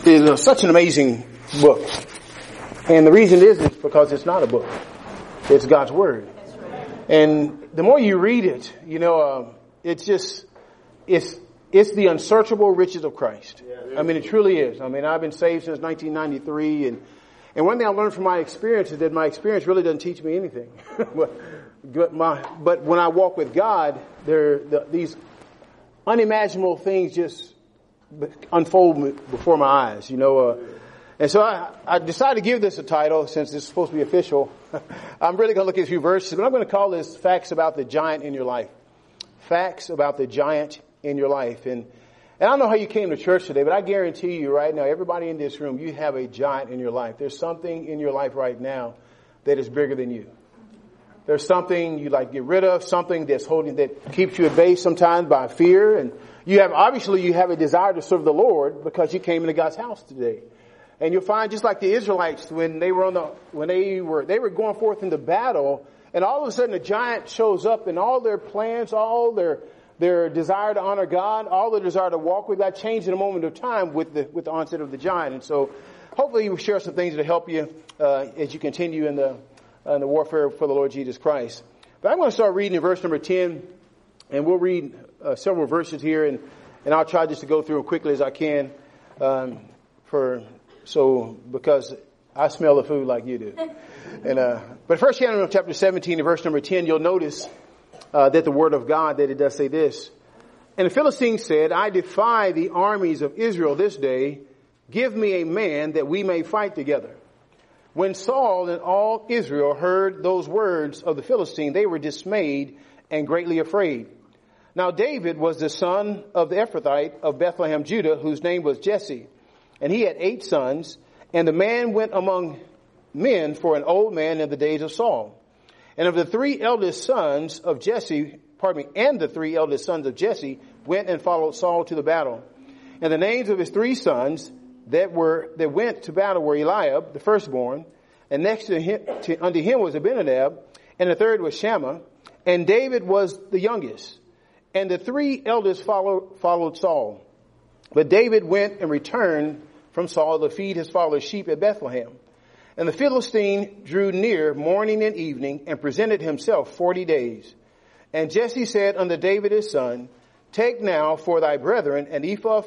is such an amazing book. And the reason is because it's not a book. It's God's Word. And the more you read it, it's the unsearchable riches of Christ. I mean, it truly is. I mean, I've been saved since 1993. And one thing I learned from my experience is that my experience really doesn't teach me anything. But when I walk with God, these unimaginable things just unfold before my eyes, And so I decided to give this a title since it's supposed to be official. I'm really going to look at a few verses, but I'm going to call this Facts About the Giant in Your Life. Facts about the giant in your life. And I don't know how you came to church today, but I guarantee you right now, everybody in this room, you have a giant in your life. There's something in your life right now that is bigger than you. There's something you'd like to get rid of, something that keeps you at bay sometimes by fear. And you have a desire to serve the Lord because you came into God's house today. And you'll find just like the Israelites when they were going forth into battle, and all of a sudden a giant shows up, and all their plans, all their desire to honor God, all their desire to walk with God changed in a moment of time with the onset of the giant. And so hopefully we'll share some things to help you as you continue in the warfare for the Lord Jesus Christ. But I'm going to start reading in verse number 10, and we'll read several verses here, and I'll try just to go through them quickly as I can because I smell the food like you do. But First Samuel chapter 17 and verse number 10, you'll notice that the word of God, that it does say this. And the Philistines said, I defy the armies of Israel this day. Give me a man that we may fight together. When Saul and all Israel heard those words of the Philistine, they were dismayed and greatly afraid. Now David was the son of the Ephrathite of Bethlehem, Judah, whose name was Jesse. And he had 8 sons, and the man went among men for an old man in the days of Saul. And the 3 eldest sons of Jesse went and followed Saul to the battle. And the names of his 3 sons that went to battle were Eliab, the firstborn, and next unto him was Abinadab, and the third was Shammah, and David was the youngest. And the 3 eldest followed Saul. But David went and returned from Saul to feed his father's sheep at Bethlehem. And the Philistine drew near morning and evening and presented himself 40 days. And Jesse said unto David his son, Take now for thy brethren an ephah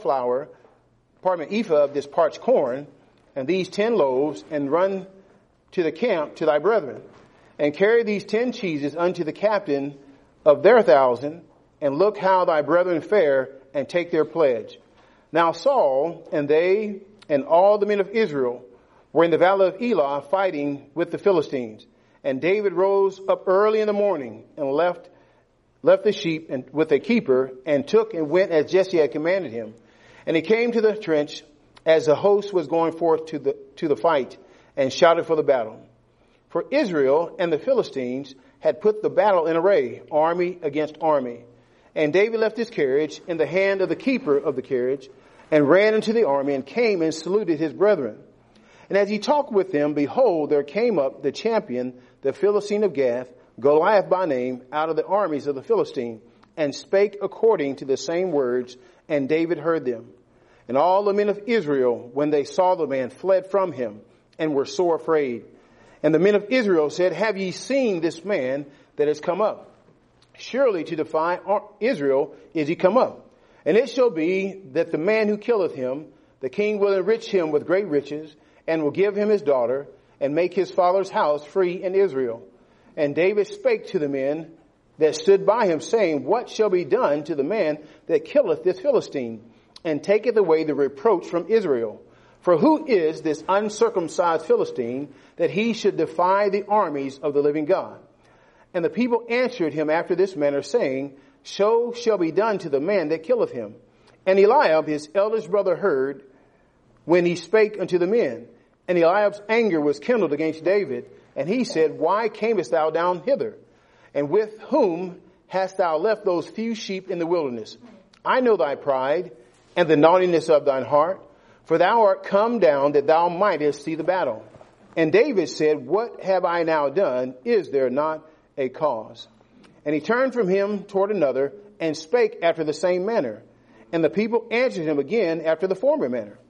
of this parched corn, and these 10 loaves, and run to the camp to thy brethren. And carry these 10 cheeses unto the captain of their 1,000, and look how thy brethren fare, and take their pledge. Now Saul and they and all the men of Israel were in the valley of Elah fighting with the Philistines. And David rose up early in the morning and left the sheep with a keeper, and took and went as Jesse had commanded him. And he came to the trench as the host was going forth to the fight, and shouted for the battle. For Israel and the Philistines had put the battle in array, army against army. And David left his carriage in the hand of the keeper of the carriage, and ran into the army, and came and saluted his brethren. And as he talked with them, behold, there came up the champion, the Philistine of Gath, Goliath by name, out of the armies of the Philistine, and spake according to the same words, and David heard them. And all the men of Israel, when they saw the man, fled from him, and were sore afraid. And the men of Israel said, Have ye seen this man that has come up? Surely to defy Israel is he come up. And it shall be that the man who killeth him, the king will enrich him with great riches, and will give him his daughter, and make his father's house free in Israel. And David spake to the men that stood by him, saying, What shall be done to the man that killeth this Philistine, and taketh away the reproach from Israel? For who is this uncircumcised Philistine, that he should defy the armies of the living God? And the people answered him after this manner, saying, So shall be done to the man that killeth him. And Eliab, his eldest brother, heard when he spake unto the men. And Eliab's anger was kindled against David. And he said, Why camest thou down hither? And with whom hast thou left those few sheep in the wilderness? I know thy pride and the naughtiness of thine heart, for thou art come down that thou mightest see the battle. And David said, What have I now done? Is there not a cause? And he turned from him toward another, and spake after the same manner. And the people answered him again after the former manner.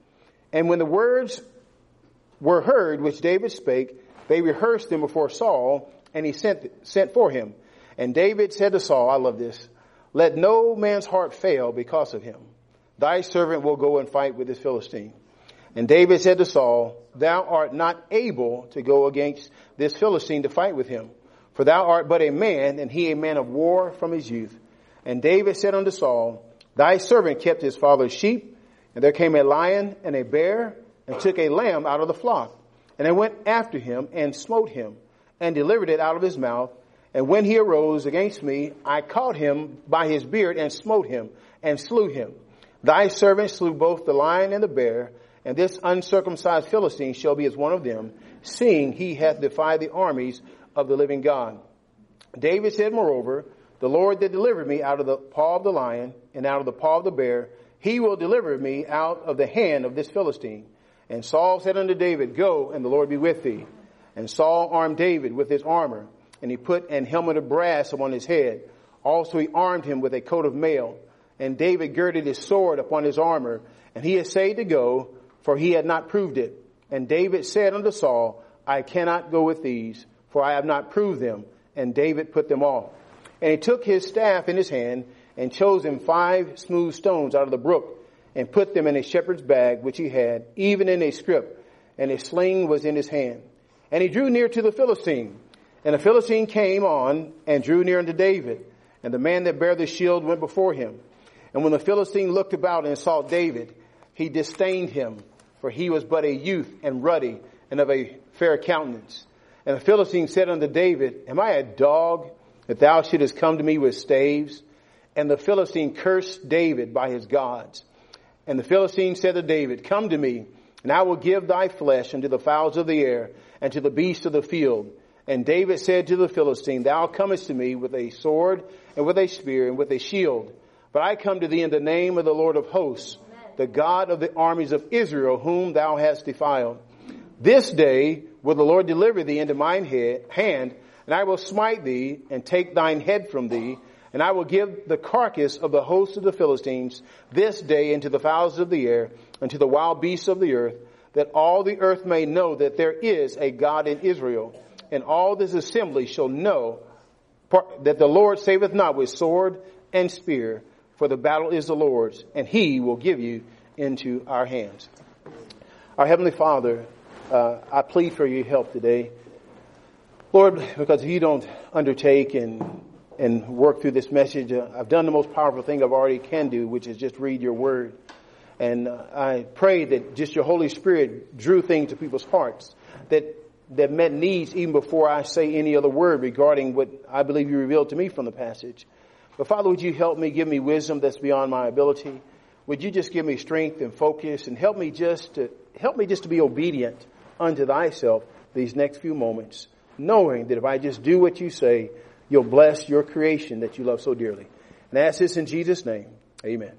And when the words were heard which David spake, they rehearsed them before Saul, and he sent for him. And David said to Saul, I love this, let no man's heart fail because of him. Thy servant will go and fight with this Philistine. And David said to Saul, thou art not able to go against this Philistine to fight with him, for thou art but a man, and he a man of war from his youth. And David said unto Saul, thy servant kept his father's sheep, and there came a lion and a bear, and took a lamb out of the flock. And I went after him, and smote him, and delivered it out of his mouth. And when he arose against me, I caught him by his beard, and smote him, and slew him. Thy servant slew both the lion and the bear, and this uncircumcised Philistine shall be as one of them, seeing he hath defied the armies of the living God. David said, moreover, the Lord that delivered me out of the paw of the lion and out of the paw of the bear, he will deliver me out of the hand of this Philistine. And Saul said unto David, go, and the Lord be with thee. And Saul armed David with his armor, and he put an helmet of brass upon his head. Also he armed him with a coat of mail. And David girded his sword upon his armor, and he essayed to go, for he had not proved it. And David said unto Saul, I cannot go with these, for I have not proved them. And David put them off. And he took his staff in his hand, and chose him 5 smooth stones out of the brook, and put them in a shepherd's bag which he had, even in a scrip, and a sling was in his hand. And he drew near to the Philistine. And the Philistine came on, and drew near unto David. And the man that bare the shield went before him. And when the Philistine looked about and saw David, he disdained him, for he was but a youth, and ruddy, and of a fair countenance. And the Philistine said unto David, am I a dog, that thou shouldest come to me with staves? And the Philistine cursed David by his gods. And the Philistine said to David, come to me, and I will give thy flesh unto the fowls of the air, and to the beasts of the field. And David said to the Philistine, thou comest to me with a sword, and with a spear, and with a shield. But I come to thee in the name of the Lord of hosts, the God of the armies of Israel, whom thou hast defiled. This day will the Lord deliver thee into mine hand, and I will smite thee, and take thine head from thee, and I will give the carcass of the host of the Philistines this day into the fowls of the air, and to the wild beasts of the earth, that all the earth may know that there is a God in Israel. And all this assembly shall know that the Lord saveth not with sword and spear, for the battle is the Lord's, and he will give you into our hands. Our Heavenly Father, I plead for your help today. Lord, because if you don't undertake and work through this message, I've done the most powerful thing I've already can do, which is just read your word. And I pray that just your Holy Spirit drew things to people's hearts that met needs even before I say any other word regarding what I believe you revealed to me from the passage. But Father, would you help me, give me wisdom that's beyond my ability? Would you just give me strength and focus, and help me just to be obedient unto thyself these next few moments, knowing that if I just do what you say, you'll bless your creation that you love so dearly. And I ask this in Jesus' name. Amen.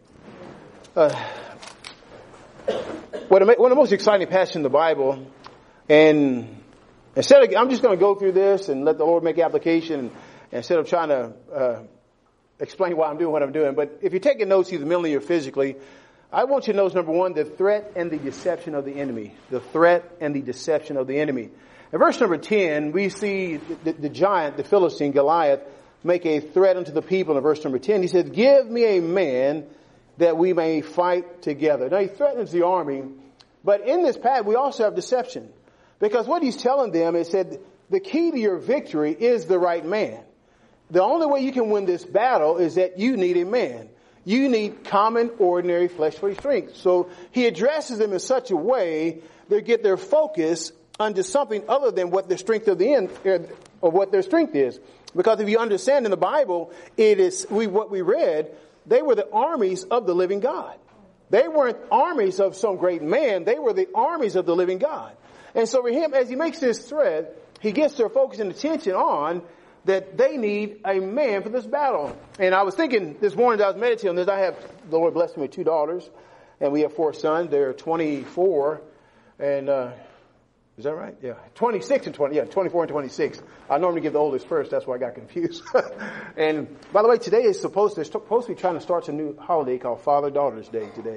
One of the most exciting passages in the Bible, and I'm just going to go through this and let the Lord make application instead of trying to explain why I'm doing what I'm doing. But if you're taking notes either mentally or physically, I want you to notice, number one, the threat and the deception of the enemy. The threat and the deception of the enemy. In verse number 10, we see the giant, the Philistine, Goliath, make a threat unto the people. In verse number 10, he says, give me a man that we may fight together. Now, he threatens the army, but in this path, we also have deception. Because what he's telling them is that the key to your victory is the right man. The only way you can win this battle is that you need a man. You need common, ordinary, fleshly strength. So he addresses them in such a way they get their focus onto something other than what their strength of the end, or what their strength is. Because if you understand in the Bible, what we read, they were the armies of the living God. They weren't armies of some great man. They were the armies of the living God. And so for him, as he makes this threat, he gets their focus and attention on that they need a man for this battle. And I was thinking this morning as I was meditating on this, the Lord blessed me with 2 daughters, and we have 4 sons. They're 24, and is that right? Yeah, 26 and 20. Yeah, 24 and 26. I normally give the oldest first. That's why I got confused. And by the way, today is supposed to be trying to start a new holiday called Father-Daughter's Day today.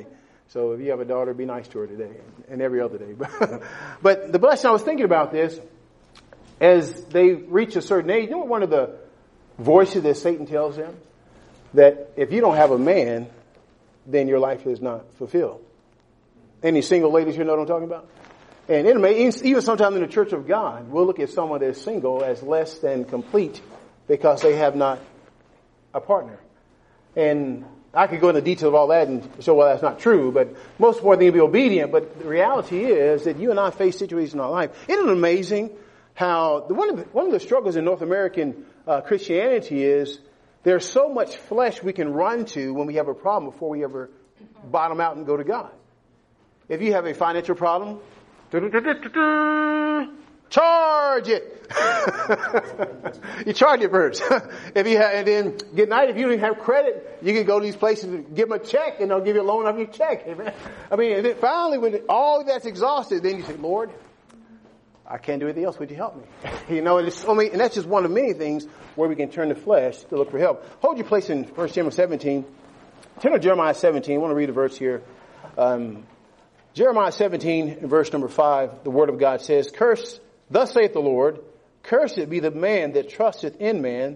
So if you have a daughter, be nice to her today and every other day. But the blessing, I was thinking about this, as they reach a certain age, you know what one of the voices that Satan tells them? That if you don't have a man, then your life is not fulfilled. Any single ladies here know what I'm talking about? And it may, even sometimes in the church of God, we'll look at someone that's single as less than complete because they have not a partner. And I could go into detail of all that and show why that's not true, but most important thing to be obedient. But the reality is that you and I face situations in our life. Isn't it amazing how one of the struggles in North American Christianity is there's so much flesh we can run to when we have a problem before we ever bottom out and go to God. If you have a financial problem, charge it. You charge it first. And then good night. If you don't have credit, you can go to these places and give them a check, and they'll give you a loan off your check. Amen. I mean, and then finally, when all that's exhausted, then you say, Lord, I can't do anything else. Would you help me? And that's just one of many things where we can turn to flesh to look for help. Hold your place in 1 Samuel 17. Turn to Jeremiah 17. I want to read a verse here. Jeremiah 17, verse number 5, the word of God says, Thus saith the Lord, cursed be the man that trusteth in man,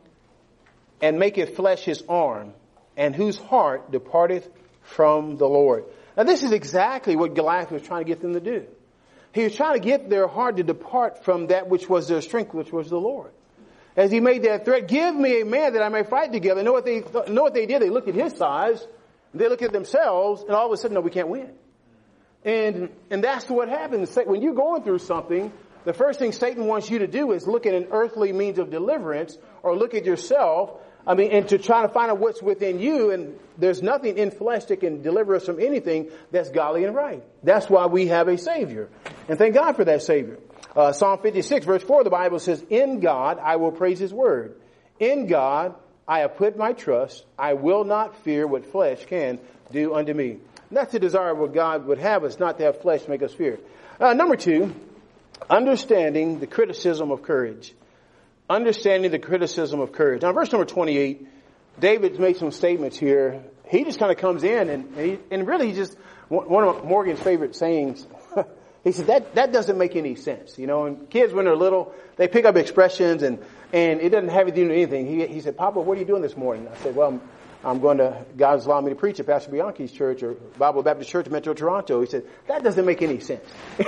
and maketh flesh his arm, and whose heart departeth from the Lord. Now this is exactly what Goliath was trying to get them to do. He was trying to get their heart to depart from that which was their strength, which was the Lord. As he made that threat, give me a man that I may fight together. Know what they did? They looked at his size, they looked at themselves, and all of a sudden, no, we can't win. And that's what happens. When you're going through something, the first thing Satan wants you to do is look at an earthly means of deliverance, or look at yourself, and to try to find out what's within you, and there's nothing in flesh that can deliver us from anything that's godly and right. That's why we have a Savior. And thank God for that Savior. Psalm 56, verse 4, the Bible says, In God I will praise His word. In God I have put my trust. I will not fear what flesh can do unto me. And that's the desire of what God would have us, not to have flesh make us fear. Number 2, understanding the criticism of courage. Understanding the criticism of courage. Now, verse number 28, David made some statements here. He just kind of comes in and really just, one of Morgan's favorite sayings, he said, that doesn't make any sense. And kids, when they're little, they pick up expressions and it doesn't have to do anything. He said, Papa, what are you doing this morning? I said, well, I'm going to, God's allowed me to preach at Pastor Bianchi's church, or Bible Baptist Church, Metro Toronto. He said, that doesn't make any sense.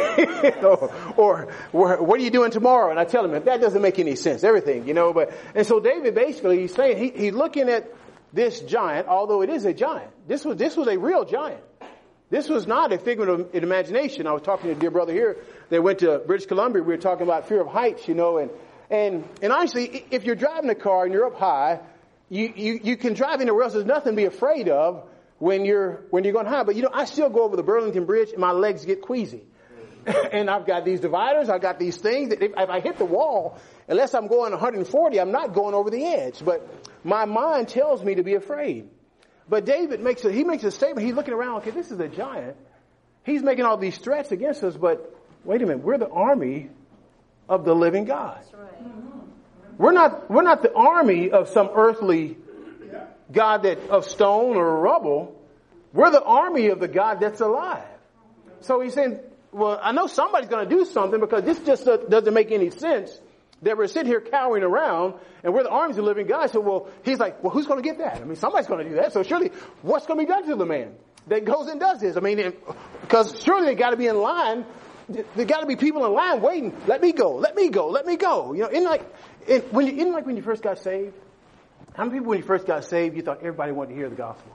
Or what are you doing tomorrow? And I tell him, that doesn't make any sense. Everything, and so David basically, he's saying, he's looking at this giant, although it is a giant. This was a real giant. This was not a figment of imagination. I was talking to a dear brother here that went to British Columbia. We were talking about fear of heights, and honestly, if you're driving a car and you're up high, you can drive anywhere else. There's nothing to be afraid of when you're going high. But I still go over the Burlington Bridge and my legs get queasy. And I've got these dividers. I've got these things that if I hit the wall, unless I'm going 140, I'm not going over the edge. But my mind tells me to be afraid. But David makes a statement. He's looking around. Okay, this is a giant. He's making all these threats against us. But wait a minute, we're the army of the living God. That's right. We're not the army of some earthly God of stone or rubble. We're the army of the God that's alive. So he's saying, well, I know somebody's going to do something, because this just doesn't make any sense that we're sitting here cowering around and we're the armies of the living God. So, he's like, well, who's going to get that? Somebody's going to do that. So surely, what's going to be done to the man that goes and does this? Because surely they got to be in line. There got to be people in line waiting. Let me go. Let me go. Let me go. When you first got saved, how many people when you first got saved, you thought everybody wanted to hear the gospel?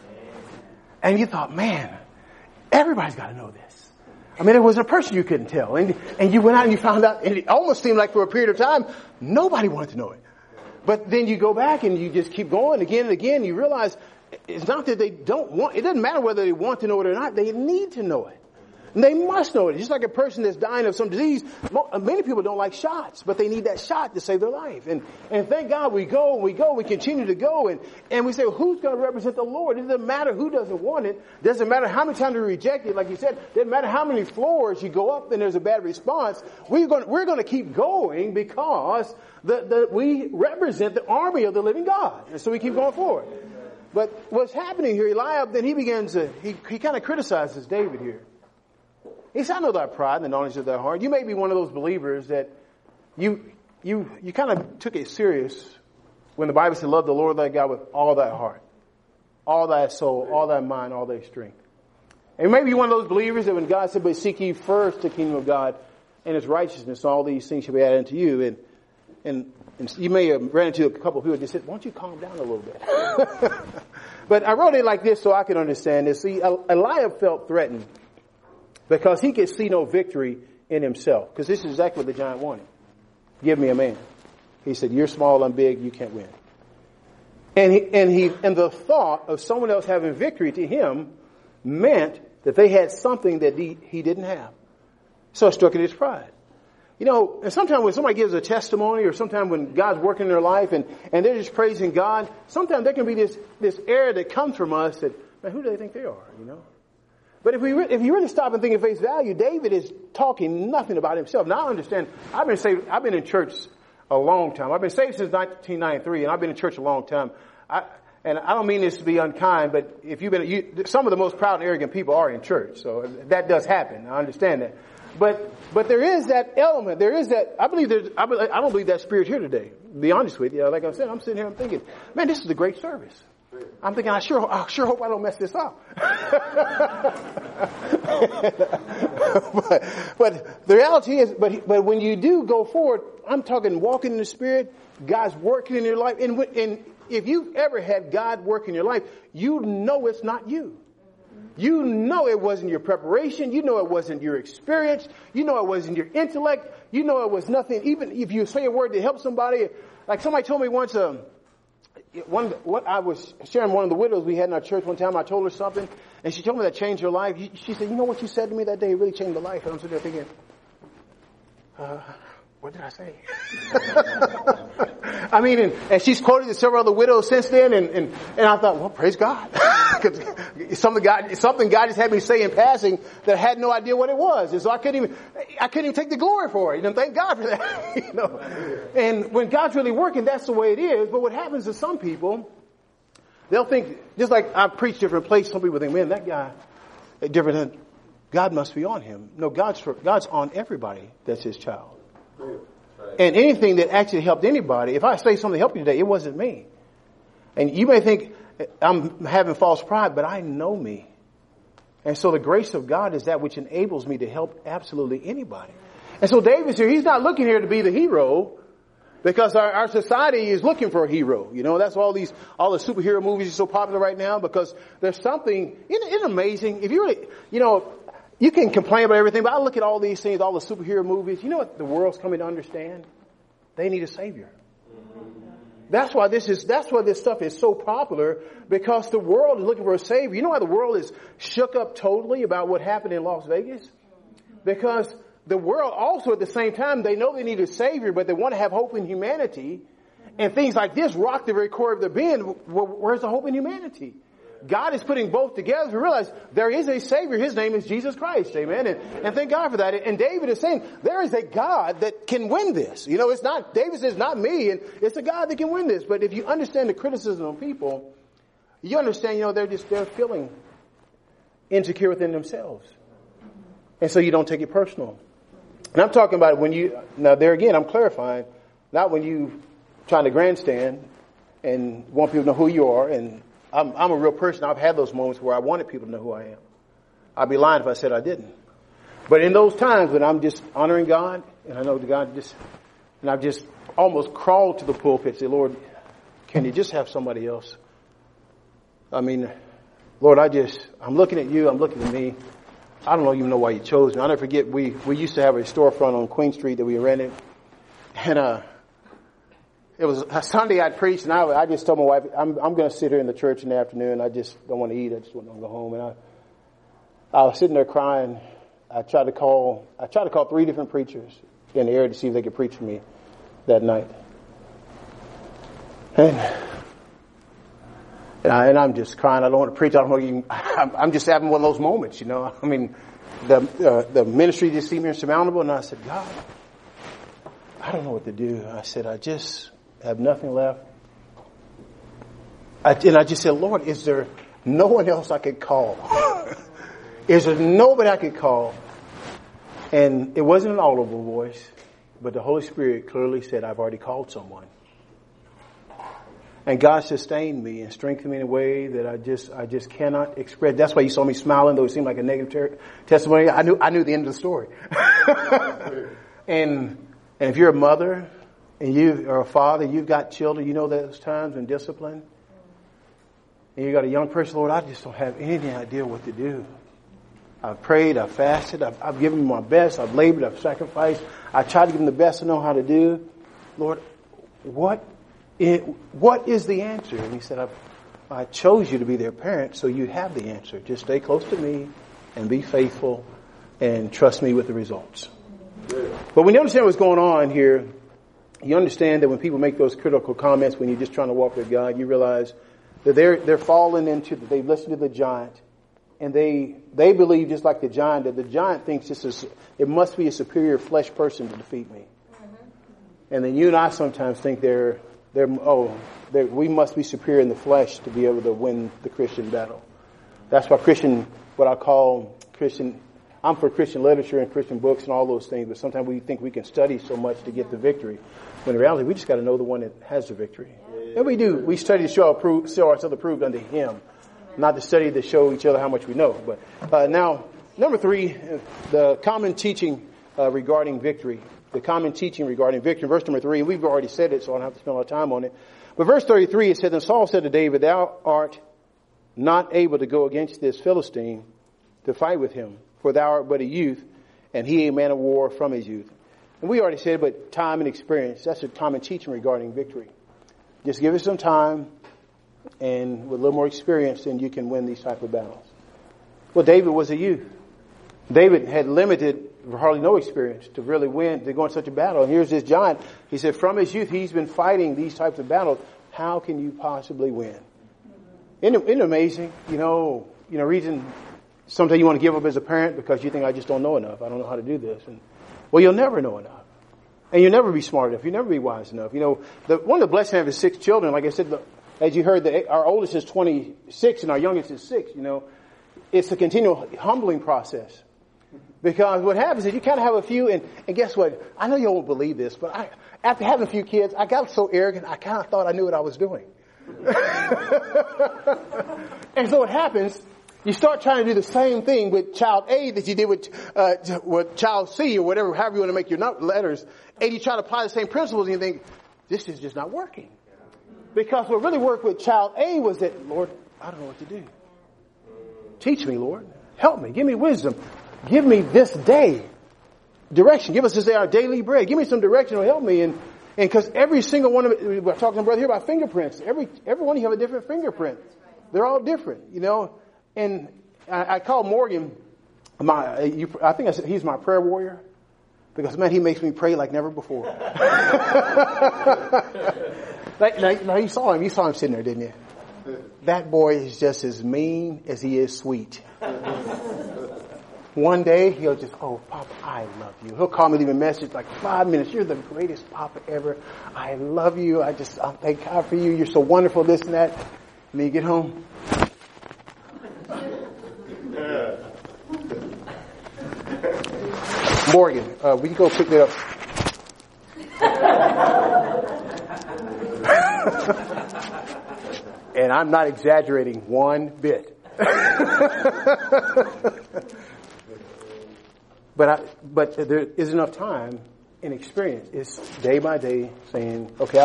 And you thought, man, everybody's got to know this. There was a person you couldn't tell. And you went out and you found out, and it almost seemed like for a period of time, nobody wanted to know it. But then you go back and you just keep going again and again. You realize it's not that they don't want, it doesn't matter whether they want to know it or not. They need to know it. And they must know it. Just like a person that's dying of some disease, many people don't like shots, but they need that shot to save their life. And thank God we continue to go, and we say, well, who's going to represent the Lord? It doesn't matter who doesn't want it. It doesn't matter how many times we reject it. Like you said, it doesn't matter how many floors you go up and there's a bad response. We're going to keep going, because we represent the army of the living God. And so we keep going forward. But what's happening here, Eliab, then he kind of criticizes David here. He said, I know thy pride and the knowledge of thy heart. You may be one of those believers that you kind of took it serious when the Bible said, love the Lord thy God with all thy heart, all thy soul, all thy mind, all thy strength. And maybe you're one of those believers that when God said, but seek ye first the kingdom of God and his righteousness, all these things shall be added unto you. And you may have ran into a couple of people that just said, why don't you calm down a little bit? But I wrote it like this so I can understand this. See, Eliab felt threatened because he could see no victory in himself. Because this is exactly what the giant wanted. Give me a man. He said, you're small, I'm big, you can't win. And the thought of someone else having victory to him meant that they had something that he didn't have. So it struck at his pride. You know, and sometimes when somebody gives a testimony or sometimes when God's working in their life and they're just praising God, sometimes there can be this air that comes from us that, man, who do they think they are, you know? But if you really stop and think at face value, David is talking nothing about himself. Now I understand, I've been in church a long time. I've been saved since 1993 and I've been in church a long time. And I don't mean this to be unkind, but some of the most proud and arrogant people are in church. So that does happen. I understand that. But there is that element. There is that. I don't believe that spirit here today. To be honest with you, like I said, I'm sitting here. I'm thinking, man, this is a great service. I'm thinking, I sure hope I don't mess this up. but the reality is, but when you do go forward, I'm talking walking in the Spirit. God's working in your life, and if you've ever had God work in your life, you know it's not you. You know it wasn't your preparation. You know it wasn't your experience. You know it wasn't your intellect. You know it was nothing. Even if you say a word to help somebody, like somebody told me once, what I was sharing one of the widows we had in our church one time. I told her something, and she told me that changed her life. She said, "You know what you said to me that day? It really changed my life." And I'm sitting there thinking, what did I say? I mean, and she's quoted to several other widows since then, and I thought, well, praise God. something God just had me say in passing that I had no idea what it was. And so I couldn't even take the glory for it. And thank God for that. You know. And when God's really working, that's the way it is. But what happens to some people, they'll think, just like I preach different places, some people think, man, that guy, different than, God must be on him. No, God's on everybody that's his child. And anything that actually helped anybody, if I say something to help you today, it wasn't me. And you may think I'm having false pride, but I know me. And so the grace of God is that which enables me to help absolutely anybody. And so David's here. He's not looking here to be the hero because our society is looking for a hero. You know, that's all the superhero movies are so popular right now because there's something, isn't it amazing? If you really, you know, you can complain about everything, but I look at all these things, all the superhero movies. You know what the world's coming to understand? They need a savior. That's why this stuff is so popular, because the world is looking for a savior. You know why the world is shook up totally about what happened in Las Vegas? Because the world also at the same time, they know they need a savior, but they want to have hope in humanity. And things like this rock the very core of their being. Where's the hope in humanity? God is putting both together to realize there is a Savior. His name is Jesus Christ. Amen. And thank God for that. And David is saying there is a God that can win this. You know, it's not, David says, not me. And it's a God that can win this. But if you understand the criticism of people, you understand, you know, they're feeling insecure within themselves. And so you don't take it personal. And I'm talking about now there again, I'm clarifying, not when you trying to grandstand and want people to know who you are. And I'm a real person. I've had those moments where I wanted people to know who I am. I'd be lying if I said I didn't. But in those times when I'm just honoring God, and I know and I've just almost crawled to the pulpit and say, Lord, can you just have somebody else? I mean, Lord, I'm looking at you, I'm looking at me. I don't even know why you chose me. I'll never forget, we used to have a storefront on Queen Street that we rented. And, it was a Sunday I'd preached, and I just told my wife, I'm going to sit here in the church in the afternoon. I just don't want to eat. I just want to go home. And I was sitting there crying. I tried to call 3 different preachers in the area to see if they could preach for me that night. And I'm just crying. I don't want to preach. I don't know. I'm just having one of those moments, you know. I mean, the ministry just seemed insurmountable, and I said, God, I don't know what to do. I said, I just have nothing left. And I just said, Lord, is there no one else I could call? Is there nobody I could call? And it wasn't an audible voice, but the Holy Spirit clearly said, I've already called someone. And God sustained me and strengthened me in a way that I just cannot express. That's why you saw me smiling, though it seemed like a negative testimony. I knew the end of the story. And if you're a mother and you are a father, you've got children, you know those times in discipline. And you got a young person, Lord, I just don't have any idea what to do. I've prayed, I've fasted, I've given my best, I've labored, I've sacrificed. I tried to give them the best I know how to do. Lord, what is the answer? And he said, I chose you to be their parent, so you have the answer. Just stay close to me and be faithful and trust me with the results. But when you understand what's going on here, you understand that when people make those critical comments, when you're just trying to walk with God, you realize that they're falling into, they've listened to the giant, and they believe just like the giant, that the giant thinks it must be a superior flesh person to defeat me. And then you and I sometimes think we must be superior in the flesh to be able to win the Christian battle. That's why I'm for Christian literature and Christian books and all those things, but sometimes we think we can study so much to get the victory. When in reality, we just got to know the one that has the victory. And we do. We study to show ourselves approved unto Him, not to study to show each other how much we know. But now, number 3, the common teaching regarding victory. The common teaching regarding victory. Verse number 3, and we've already said it, so I don't have to spend a lot of time on it. But verse 33, it said, Then Saul said to David, Thou art not able to go against this Philistine to fight with him, for thou art but a youth, and he a man of war from his youth. And we already said, but time and experience, that's a common teaching regarding victory. Just give it some time, and with a little more experience, then you can win these type of battles. Well, David was a youth. David had limited, hardly no experience to really win, to go in such a battle. And here's this giant. He said, from his youth, he's been fighting these types of battles. How can you possibly win? Isn't it amazing? Reason sometimes you want to give up as a parent because you think, I just don't know enough. I don't know how to do this. And well, you'll never know enough. And you'll never be smart enough. You'll never be wise enough. One of the blessings of having 6 children, like I said, as you heard, our oldest is 26 and our youngest is 6, it's a continual humbling process. Because what happens is you kind of have a few, and guess what? I know you won't believe this, but after having a few kids, I got so arrogant, I kind of thought I knew what I was doing. And so what happens, you start trying to do the same thing with child A that you did with child C or whatever, however you want to make your letters, and you try to apply the same principles and you think, this is just not working. Because what really worked with child A was that, Lord, I don't know what to do. Teach me, Lord. Help me. Give me wisdom. Give me this day direction. Give us this day our daily bread. Give me some direction to help me. And because every single one of it, we're talking to brother here about fingerprints. Every one of you have a different fingerprint. They're all different, And I call Morgan I think I said he's my prayer warrior. Because man, he makes me pray like never before. Now you saw him sitting there, didn't you? That boy is just as mean as he is sweet. One day he'll just, oh, Papa, I love you. He'll call me, leave a message like 5 minutes. You're the greatest Papa ever. I love you. I thank God for you. You're so wonderful, this and that. And then you get home. Morgan, will you go pick that up? And I'm not exaggerating one bit. But there is enough time and experience. It's day by day saying, okay,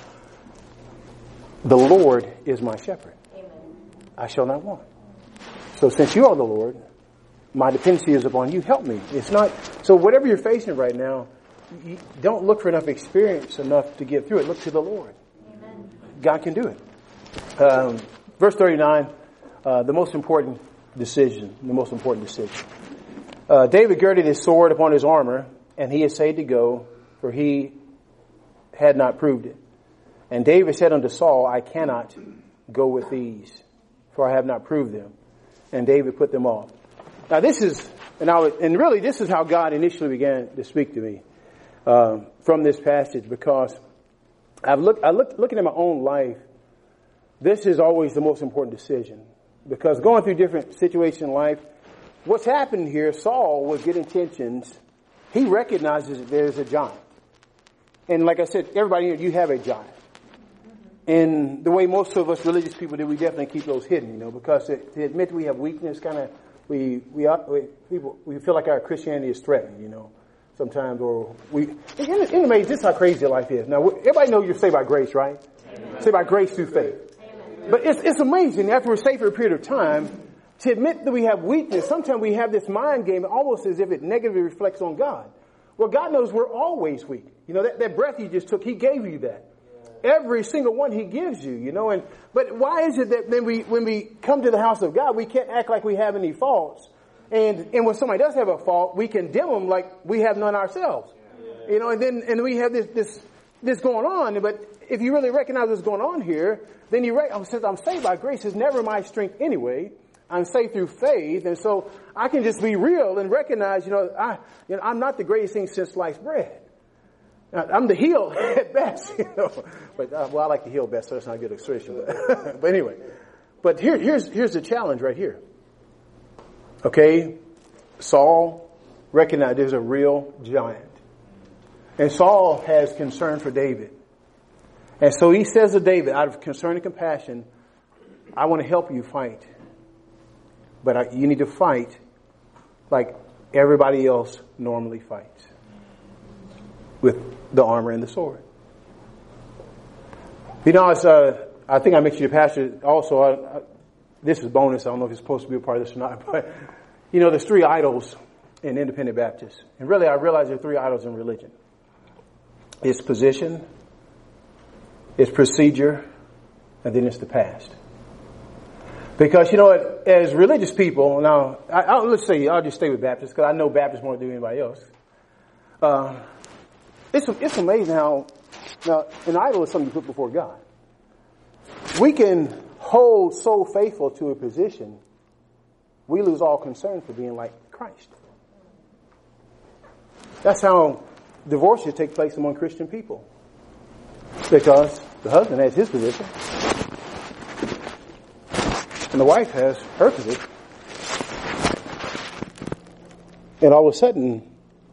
the Lord is my shepherd. Amen. I shall not want. So since you are the Lord, my dependency is upon you. Help me. It's not, so whatever you're facing right now, you don't look for enough experience enough to get through it. Look to the Lord. Amen. God can do it. Verse 39, the most important decision. David girded his sword upon his armor, and he essayed to go, for he had not proved it. And David said unto Saul, I cannot go with these, for I have not proved them. And David put them off. Now this is, really this is how God initially began to speak to me from this passage, because looking at my own life, this is always the most important decision. Because going through different situations in life, what's happened here, Saul was getting tensions. He recognizes that there's a giant. And like I said, everybody here, you have a giant. And the way most of us religious people do, we definitely keep those hidden, because to admit we have weakness, we feel like our Christianity is threatened, sometimes, or anyway, this is how crazy life is. Now, everybody knows you're saved by grace, right? Amen. Saved by grace through faith. Amen. But it's amazing after we're saved for a period of time to admit that we have weakness. Sometimes we have this mind game almost as if it negatively reflects on God. Well, God knows we're always weak. That breath you just took, He gave you that. Every single one He gives you, but why is it that when we come to the house of God, we can't act like we have any faults? And when somebody does have a fault, we condemn them like we have none ourselves. And then we have this going on. But if you really recognize what's going on here, then since I'm saved by grace, it's never my strength anyway. I'm saved through faith. And so I can just be real and recognize, I'm not the greatest thing since sliced bread. I'm the heel at best, But I like the heel best, so that's not a good expression. But anyway, here's the challenge right here. Okay, Saul recognized there's a real giant, and Saul has concern for David, and so he says to David, out of concern and compassion, I want to help you fight, but you need to fight like everybody else normally fights, with the armor and the sword. I think I mentioned your pastor also. This is bonus. I don't know if it's supposed to be a part of this or not, but there's 3 idols in Independent Baptists, and really I realize there are 3 idols in religion. It's position, it's procedure, and then it's the past. Because as religious people, now let's say I'll just stay with Baptists because I know Baptists more than anybody else. It's amazing how, now, an idol is something you put before God. We can hold so faithful to a position, we lose all concern for being like Christ. That's how divorces take place among Christian people. Because the husband has his position, and the wife has her position. And all of a sudden,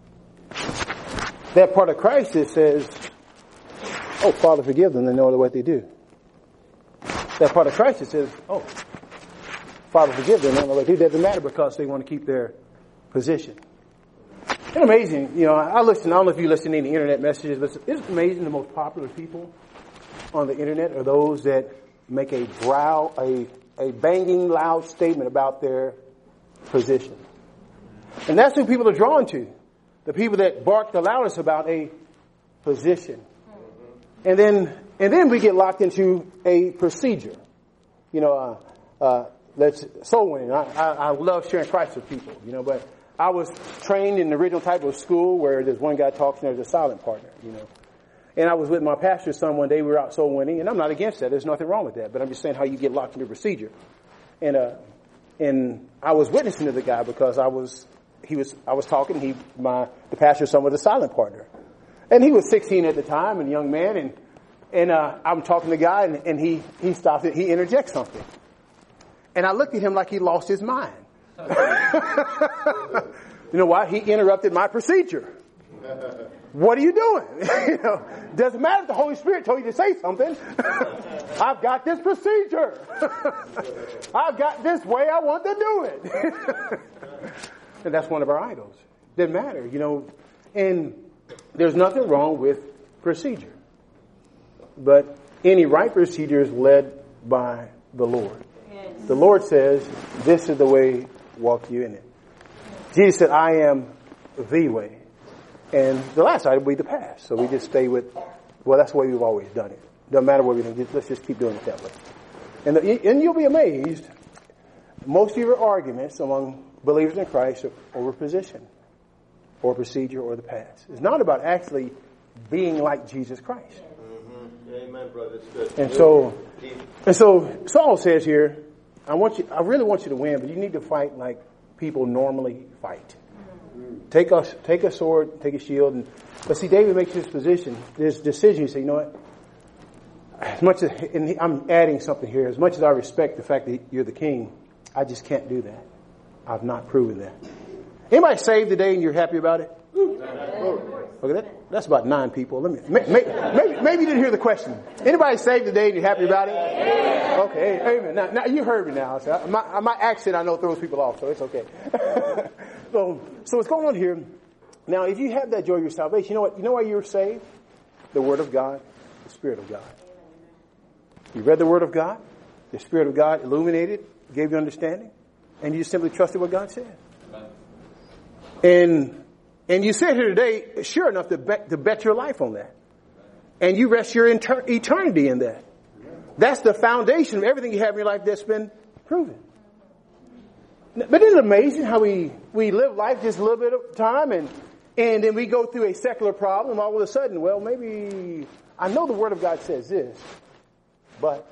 that part of Christ that says, oh, Father, forgive them, they know what they do. That part of Christ that says, oh, Father, forgive them, they know what they do. Doesn't matter because they want to keep their position. It's amazing. I don't know if you listen to any internet messages, but it's amazing the most popular people on the internet are those that make a banging loud statement about their position. And that's who people are drawn to. The people that bark the loudest about a position. And then we get locked into a procedure. Let's soul winning. I love sharing Christ with people, but I was trained in the original type of school where there's one guy talking and there's a silent partner, And I was with my pastor's son one day, we were out soul winning, and I'm not against that. There's nothing wrong with that. But I'm just saying how you get locked into a procedure. And I was witnessing to the guy because I was talking, the pastor's son was a silent partner. And he was 16 at the time and a young man, and I'm talking to the guy and he stops it, he interjects something. And I looked at him like he lost his mind. You know why? He interrupted my procedure. What are you doing? Doesn't matter if the Holy Spirit told you to say something. I've got this procedure. I've got this way I want to do it. And that's one of our idols. Doesn't matter, and there's nothing wrong with procedure. But any right procedure is led by the Lord. Yes. The Lord says, this is the way, walk you in it. Jesus said, I am the way. And the last item will be the past. So we just stay with, that's the way we've always done it. Doesn't matter what we do, let's just keep doing it that way. And you'll be amazed, most of your arguments among believers in Christ are over position or procedure or the past. It's not about actually being like Jesus Christ. Mm-hmm. Amen, brother. It's good. And so Saul says here, I really want you to win, but you need to fight like people normally fight. Take a sword, take a shield, but see, David makes this decision. You say, as much as, and I'm adding something here, as much as I respect the fact that you're the king, I just can't do that. I've not proven that. Anybody saved today and you're happy about it? Okay, that's about 9 people. Maybe you didn't hear the question. Anybody saved today and you're happy about it? Okay, amen. Now you heard me now. So my accent I know throws people off, so it's okay. So what's going on here? Now, if you have that joy of your salvation, you know what? You know why you're saved? The Word of God, the Spirit of God. You read the Word of God, the Spirit of God illuminated, gave you understanding, and you just simply trusted what God said. And you sit here today, sure enough, to bet your life on that. And you rest your eternity in that. That's the foundation of everything you have in your life that's been proven. But isn't it amazing how we live life just a little bit of time and then we go through a secular problem, all of a sudden, well, maybe I know the Word of God says this, but,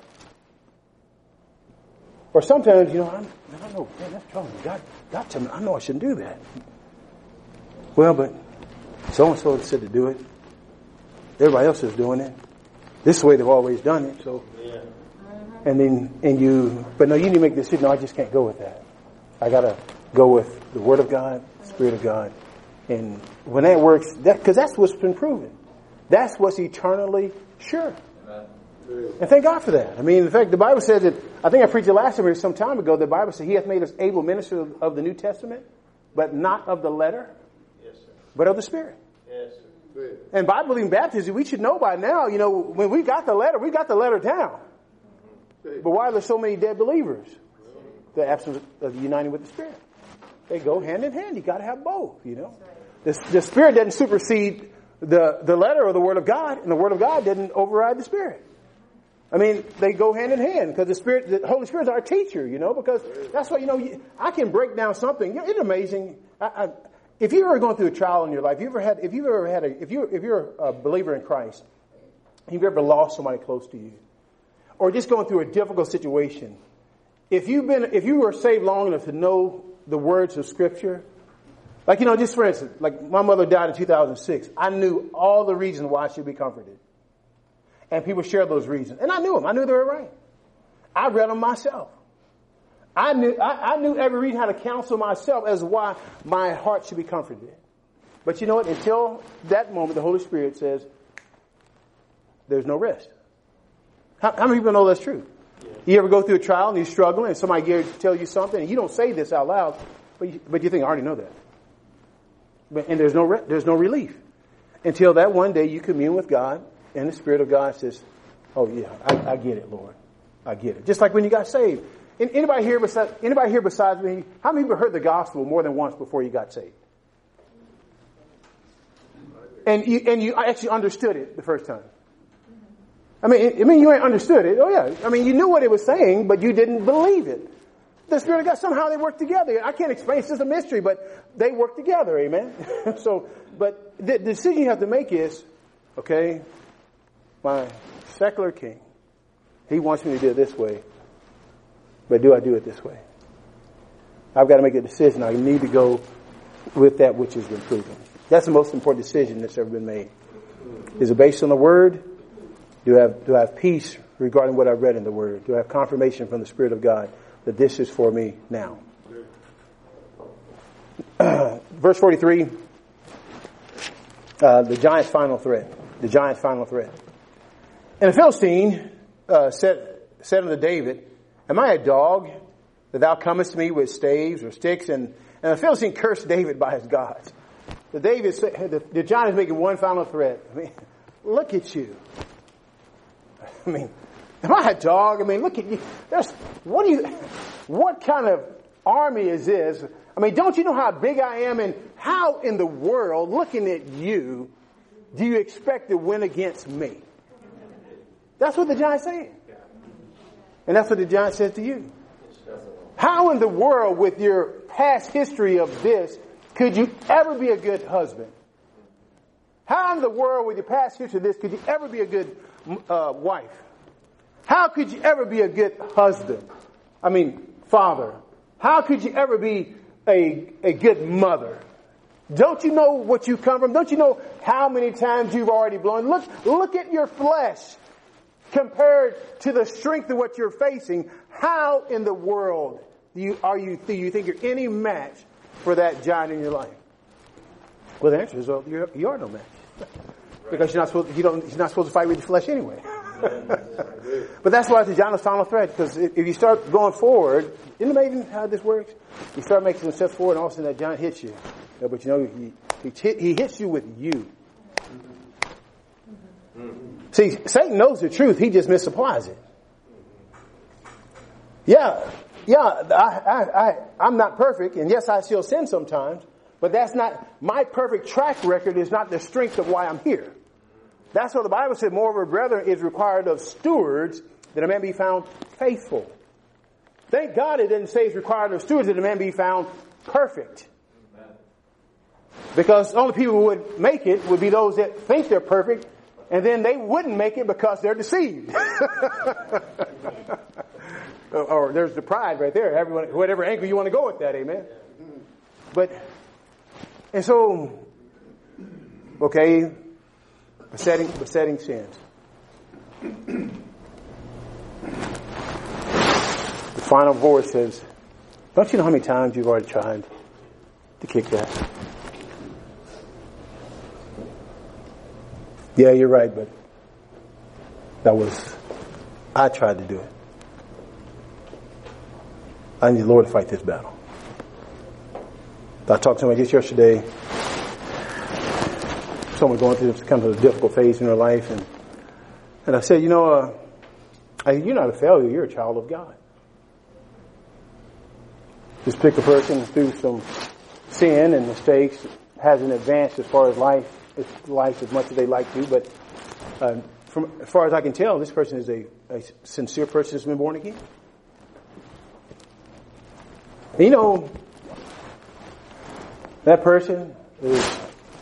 or sometimes, I don't know, man, that's trouble. God told me, I know I shouldn't do that. Well, but so-and-so said to do it. Everybody else is doing it. This is the way they've always done it, so. Yeah. But no, you need to make the decision. No, I just can't go with that. I gotta go with the Word of God, the Spirit of God. And when that works, because that's what's been proven. That's what's eternally sure. And thank God for that. I mean, in fact, the Bible says that, I think I preached it last time, some time ago, the Bible says He hath made us able ministers of the New Testament, but not of the letter, but of the Spirit. Yes, sir. And Bible-believing baptism, we should know by now, when we got the letter down. But why are there so many dead believers? The absence of uniting with the Spirit. They go hand in hand. You got to have both, The Spirit doesn't supersede the letter or the Word of God, and the Word of God doesn't override the Spirit. I mean, they go hand in hand because the Holy Spirit is our teacher, because that's why, I can break down something. It's amazing. If you're ever going through a trial in your life, if you're a believer in Christ, you've ever lost somebody close to you, or just going through a difficult situation, if you were saved long enough to know the words of Scripture, like, just for instance, like my mother died in 2006, I knew all the reasons why I should be comforted. And people shared those reasons. And I knew them. I knew they were right. I read them myself. I knew every reason how to counsel myself as why my heart should be comforted. But you know what? Until that moment, the Holy Spirit says, there's no rest. How many people know that's true? Yeah. You ever go through a trial and you're struggling and somebody tells you something and you don't say this out loud, but you think, I already know that. And there's no relief. Until that one day you commune with God and the Spirit of God says, oh yeah, I get it, Lord. I get it. Just like when you got saved. Anybody here besides me, how many people heard the gospel more than once before you got saved? And you actually understood it the first time. I mean, you ain't understood it. Oh yeah. I mean, you knew what it was saying, but you didn't believe it. The Spirit of God, somehow they work together. I can't explain, it's just a mystery, but they work together, amen? But the decision you have to make is, okay, my secular king, he wants me to do it this way, but do I do it this way? I've got to make a decision. I need to go with that which has been proven. That's the most important decision that's ever been made. Is it based on the Word? Do I have peace regarding what I've read in the Word? Do I have confirmation from the Spirit of God that this is for me now? Verse 43, the giant's final threat. The giant's final threat. And the Philistine said unto David, am I a dog that thou comest to me with staves or sticks? And the Philistine cursed David by his gods. The giant is making one final threat. I mean, look at you. I mean, am I a dog? I mean, look at you. What kind of army is this? I mean, don't you know how big I am? And how in the world, looking at you, do you expect to win against me? That's what the giant's saying. And that's what the giant says to you. How in the world, with your past history of this, could you ever be a good husband? How in the world, with your past history of this, could you ever be a good wife? How could you ever be a good husband? I mean, father. How could you ever be a good mother? Don't you know what you come from? Don't you know how many times you've already blown? Look at your flesh. compared to the strength of what you're facing, how in the world do you think you're any match for that giant in your life? Well, the answer is, well, you are no match. Because you're not supposed to fight with your flesh anyway. But that's why it's the giant's final threat. Because if you start going forward, isn't it amazing how this works? You start making some steps forward, and all of a sudden that giant hits you. Yeah, but he hits you with you. See, Satan knows the truth. He just misapplies it. I'm not perfect, and yes, I still sin sometimes. But that's not, my perfect track record is not the strength of why I'm here. That's what the Bible said. Moreover, brethren, is required of stewards that a man be found faithful. Thank God it didn't say it's required of stewards that a man be found perfect. Because the only people who would make it would be those that think they're perfect, and then they wouldn't make it because they're deceived. Or there's the pride right there. Everyone, whatever angle you want to go with that, amen. And so, okay, besetting sins. The final verse says, don't you know how many times you've already tried to kick that? Yeah, you're right, but I tried to do it. I need the Lord to fight this battle. I talked to somebody just yesterday. Someone going through kind of a difficult phase in their life, and I said, you're not a failure. You're a child of God. This particular person through some sin and mistakes hasn't advanced as far as life as much as they like to, but from as far as I can tell, this person is a sincere person who's been born again. That person is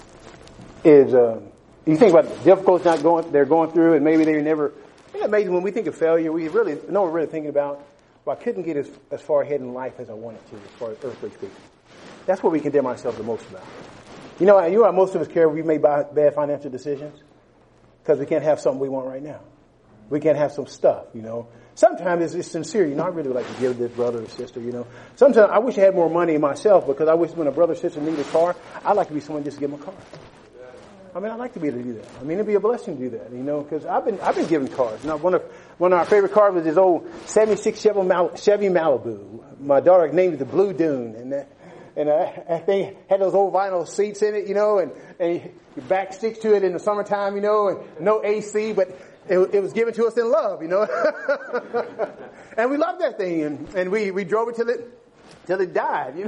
you think about the difficulties they're going through, and maybe they're never. Isn't it amazing when we think of failure, we really know what we're really thinking about? Well, I couldn't get as far ahead in life as I wanted to, as far as earthly speaking. That's what we condemn ourselves the most about. You know how most of us care if we made bad financial decisions? Because we can't have something we want right now. We can't have some stuff, Sometimes it's sincere. I really would like to give this brother or sister, Sometimes I wish I had more money myself, because I wish when a brother or sister needs a car, I'd like to be someone just to give them a car. I'd like to be able to do that. It'd be a blessing to do that, because I've been given cars. One of our favorite cars was this old 76 Chevy Malibu. My daughter named it the Blue Dune, and that thing had those old vinyl seats in it, and your back sticks to it in the summertime, and no AC, but it was given to us in love, and we loved that thing, and we drove it till it died,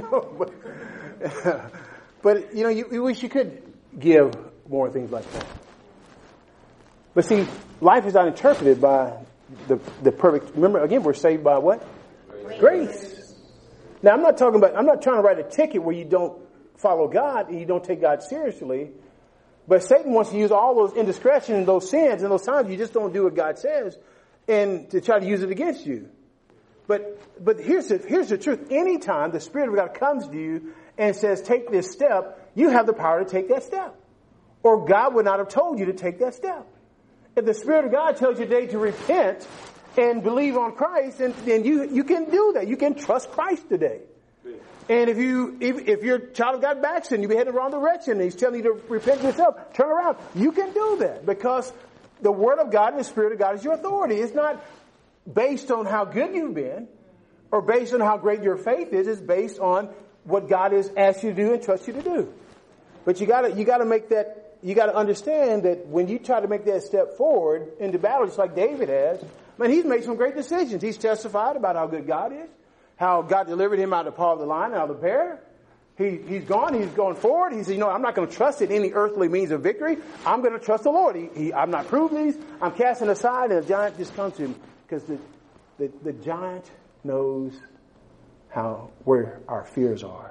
But you wish you could give more things like that. But see, life is not interpreted by the perfect. Remember, again, we're saved by what? Grace. Now, I'm not trying to write a ticket where you don't follow God and you don't take God seriously. But Satan wants to use all those indiscretions and those sins and those times you just don't do what God says, and to try to use it against you. But here's the truth. Anytime the Spirit of God comes to you and says, take this step, you have the power to take that step. Or God would not have told you to take that step. If the Spirit of God tells you today to repent and believe on Christ, then you can do that. You can trust Christ today. And if you're a child of God backslidden, you've been heading the wrong direction, and He's telling you to repent yourself, turn around, you can do that, because the Word of God and the Spirit of God is your authority. It's not based on how good you've been or based on how great your faith is. It's based on what God has asked you to do and trusts you to do. But you gotta make that, you gotta understand that when you try to make that step forward into battle, just like David has, he's made some great decisions. He's testified about how good God is, how God delivered him out of the paw of the lion, out of the bear. He's going forward. He said, I'm not going to trust in any earthly means of victory. I'm going to trust the Lord. I'm not proving these. I'm casting aside, and the giant just comes to him, because the giant knows where our fears are.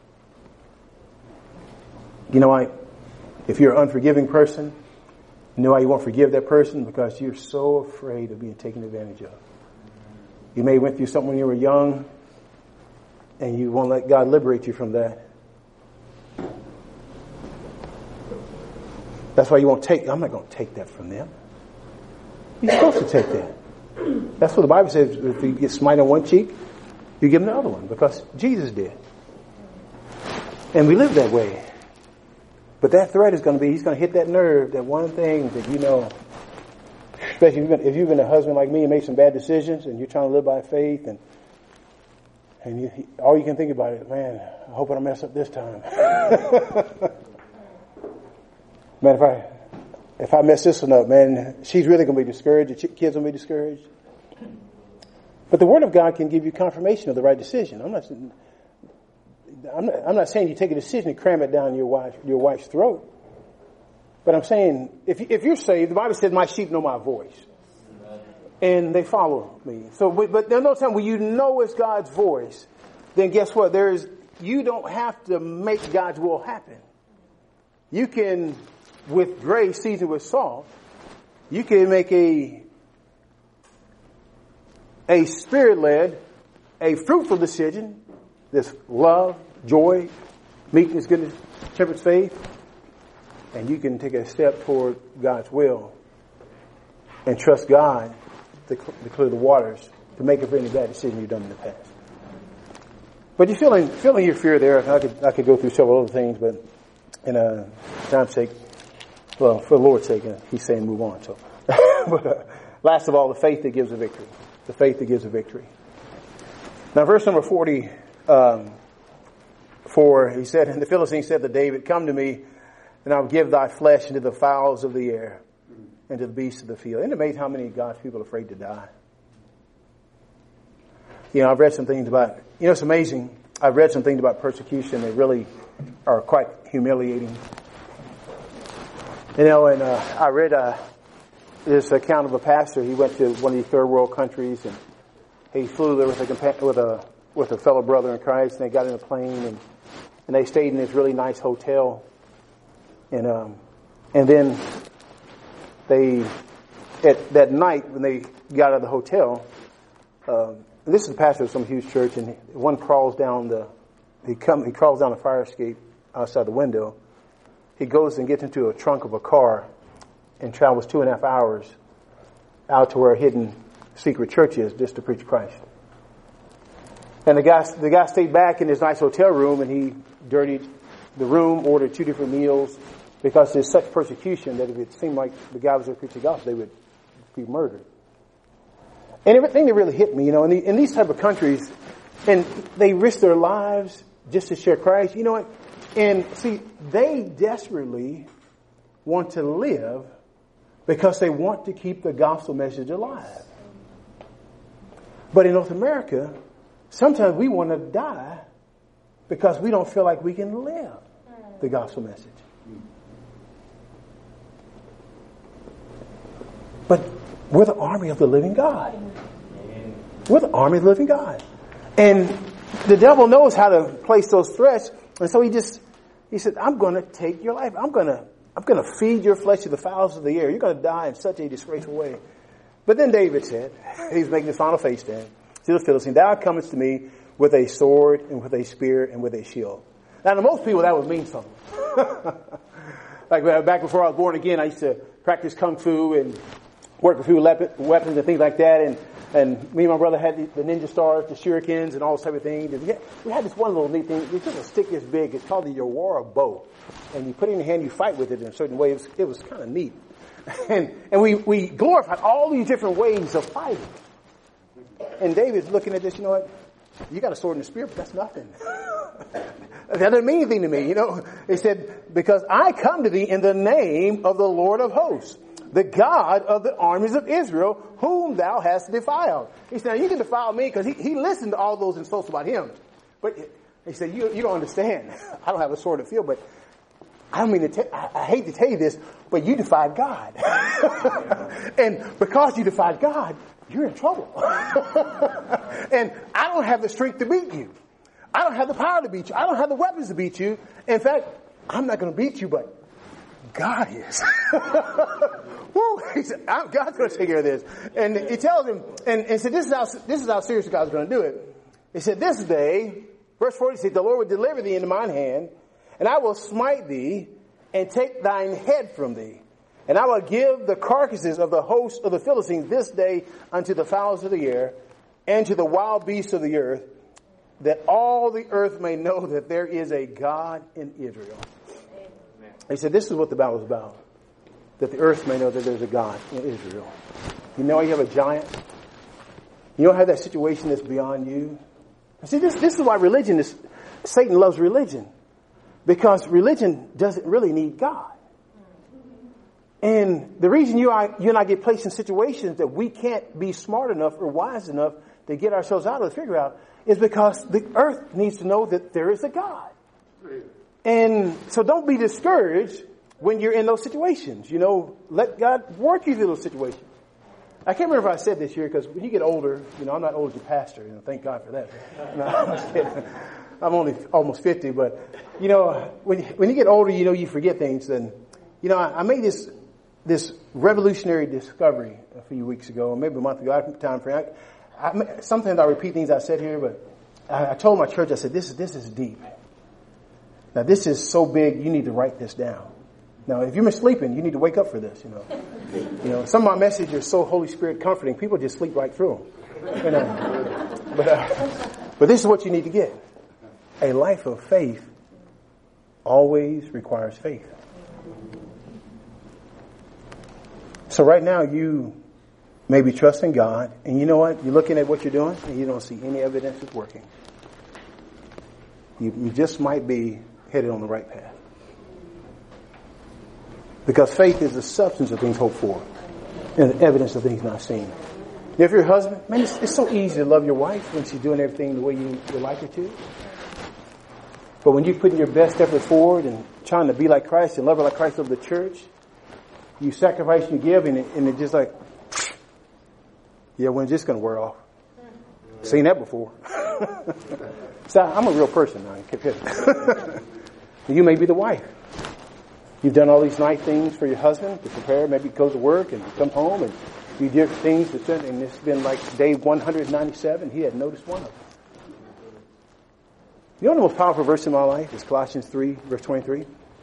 If you're an unforgiving person, you know why you won't forgive that person? Because you're so afraid of being taken advantage of. You may have went through something when you were young, and you won't let God liberate you from that. That's why you won't I'm not going to take that from them. You're supposed to take that. That's what the Bible says. If you get smite on one cheek, you give him the other one, because Jesus did. And we live that way. But that threat is going to be, he's going to hit that nerve, that one thing that you know, especially if you've been a husband like me and made some bad decisions and you're trying to live by faith, and all you can think about is, man, I hope I don't mess up this time. Man, if I mess this one up, man, she's really going to be discouraged. The kids will be discouraged. But the Word of God can give you confirmation of the right decision. I'm not saying you take a decision and cram it down your wife's throat. But I'm saying, if you're saved, the Bible says, my sheep know my voice. And they follow me. So, but there's no time when you know it's God's voice, then guess what? You don't have to make God's will happen. You can, with grace seasoned with salt, you can make a spirit-led, a fruitful decision. This love, joy, meekness, goodness, temperance, faith. And you can take a step toward God's will and trust God to clear the waters, to make up for any bad decision you've done in the past. But you're feeling your fear there. I could go through several other things, but in time's sake, well, for the Lord's sake, he's saying move on. So, but last of all, the faith that gives a victory. The faith that gives a victory. Now, verse number 40. For he said, and the Philistine said to David, come to me, and I'll give thy flesh into the fowls of the air, and to the beasts of the field. Isn't it amazing how many God's people are afraid to die? You know, I've read some things about, it's amazing. I've read some things about persecution that really are quite humiliating. And I read this account of a pastor. He went to one of these third world countries, and he flew there with a fellow brother in Christ, and they got in a plane, and they stayed in this really nice hotel. And then that night when they got out of the hotel, and this is the pastor of some huge church, and one crawls down the fire escape outside the window. He goes and gets into a trunk of a car and travels 2.5 hours out to where a hidden secret church is just to preach Christ. And the guy stayed back in his nice hotel room, and he dirtied the room, ordered 2 different meals, because there's such persecution that if it seemed like the guy was going to preach the gospel, they would be murdered. And everything that really hit me, in these type of countries, and they risk their lives just to share Christ. You know what? And see, they desperately want to live because they want to keep the gospel message alive. But in North America, sometimes we want to die because we don't feel like we can live the gospel message. But we're the army of the living God. We're the army of the living God. And the devil knows how to place those threats. And so he said, I'm going to take your life. I'm going to feed your flesh to the fowls of the air. You're going to die in such a disgraceful way. But then David said, he's making his final face stand to the Philistine, thou comest to me with a sword and with a spear and with a shield. Now, to most people, that would mean something. Like back before I was born again, I used to practice kung fu and work with a few weapons and things like that. And me and my brother had the ninja stars, the shurikens, and all those type of things. And we had this one little neat thing. It's just a stick this big. It's called the Yawara bow. And you put it in your hand, you fight with it in a certain way. It was kind of neat. And we glorified all these different ways of fighting. And David's looking at this, you know what? You got a sword and a spear, but that's nothing. That doesn't mean anything to me, He said, because I come to thee in the name of the Lord of hosts, the God of the armies of Israel, whom thou hast defiled. He said, now you can defile me, because he listened to all those insults about him. But he said, you don't understand. I don't have a sword to feel, but I don't mean to I hate to tell you this, but you defied God. And because you defied God, you're in trouble. And I don't have the strength to beat you. I don't have the power to beat you. I don't have the weapons to beat you. In fact, I'm not going to beat you, but God is. Woo! He said, God's going to take care of this. And he tells him, and said, this is how serious God's going to do it. He said, this day, verse 40 said, the Lord will deliver thee into mine hand, and I will smite thee and take thine head from thee. And I will give the carcasses of the host of the Philistines this day unto the fowls of the air and to the wild beasts of the earth, that all the earth may know that there is a God in Israel. He said, this is what the battle is about. That the earth may know that there's a God in Israel. You know you have a giant? You don't have that situation that's beyond you? See, this is why religion is... Satan loves religion. Because religion doesn't really need God. And the reason you and I get placed in situations that we can't be smart enough or wise enough to get ourselves out of, to figure out, is because the earth needs to know that there is a God. And so don't be discouraged when you're in those situations. You know, let God work you through those situations. I can't remember if I said this here, because when you get older, you know, I'm not old as a pastor, you know, thank God for that. No, I'm just kidding. I'm only almost 50, but, you know, when you get older, you know, you forget things. And, you know, I made this revolutionary discovery a few weeks ago, or maybe a month ago. I have time frame. Sometimes I repeat things I said here, but I told my church, I said, this is deep. Now, this is so big, you need to write this down. Now, if you're sleeping, you need to wake up for this, you know. You know, some of my messages are so Holy Spirit comforting, people just sleep right through them. You know? But this is what you need to get. A life of faith always requires faith. So right now you may be trusting God, and you know what? You're looking at what you're doing, and you don't see any evidence it's working. You just might be headed on the right path. Because faith is the substance of things hoped for, and the evidence of things not seen. If you're a husband, man, it's so easy to love your wife when she's doing everything the way you like her to. But when you're putting your best effort forward and trying to be like Christ and love her like Christ loved the church, you sacrifice, you give, and it's just like, yeah, when's this going to wear off? Seen that before. So I'm a real person now. You may be the wife. You've done all these nice things for your husband to prepare. Maybe he goes to work and comes home and you do things, and it's been like day 197. He hadn't noticed one of them. You know the most powerful verse in my life is Colossians 3, verse 23.